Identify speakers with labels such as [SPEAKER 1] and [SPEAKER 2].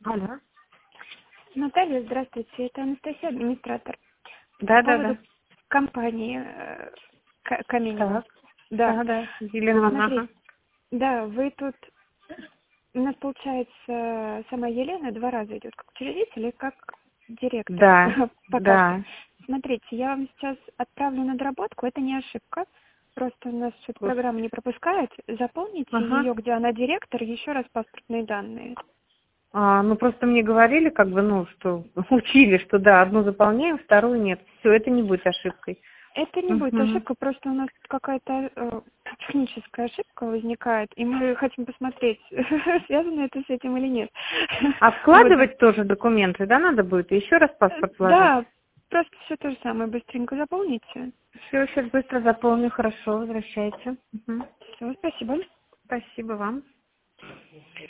[SPEAKER 1] Алло.
[SPEAKER 2] Наталья, здравствуйте. Это Анастасия, администратор.
[SPEAKER 1] Да,
[SPEAKER 2] По
[SPEAKER 1] да,
[SPEAKER 2] поводу
[SPEAKER 1] да.
[SPEAKER 2] компании Каменева.
[SPEAKER 1] Так.
[SPEAKER 2] Да.
[SPEAKER 1] Да, да. Елена Ивановна.
[SPEAKER 2] Смотрите,
[SPEAKER 1] Ага.
[SPEAKER 2] да, вы тут... У нас, получается, сама Елена 2 раза идет как учредитель и как директор
[SPEAKER 1] Да,
[SPEAKER 2] пока что.
[SPEAKER 1] да.
[SPEAKER 2] Смотрите, я вам сейчас отправлю на доработку, это не ошибка. Просто у нас что-то
[SPEAKER 1] Вот.
[SPEAKER 2] программа не пропускает. Заполните
[SPEAKER 1] Ага.
[SPEAKER 2] ее, где она директор, еще раз паспортные данные.
[SPEAKER 1] Ну просто мне говорили, что учили, что да, одну заполняем, вторую нет. Все, это не будет ошибкой.
[SPEAKER 2] Это не будет
[SPEAKER 1] Угу.
[SPEAKER 2] ошибка, просто у нас какая-то техническая ошибка возникает, и мы хотим посмотреть, связано это с этим или нет.
[SPEAKER 1] А
[SPEAKER 2] Вот.
[SPEAKER 1] вкладывать тоже документы, да, надо будет? Еще раз паспорт вложить?
[SPEAKER 2] Да, просто все то же самое, быстренько заполните.
[SPEAKER 1] Все, сейчас быстро заполню, хорошо, возвращайте. Угу.
[SPEAKER 2] Все, спасибо.
[SPEAKER 1] Спасибо вам.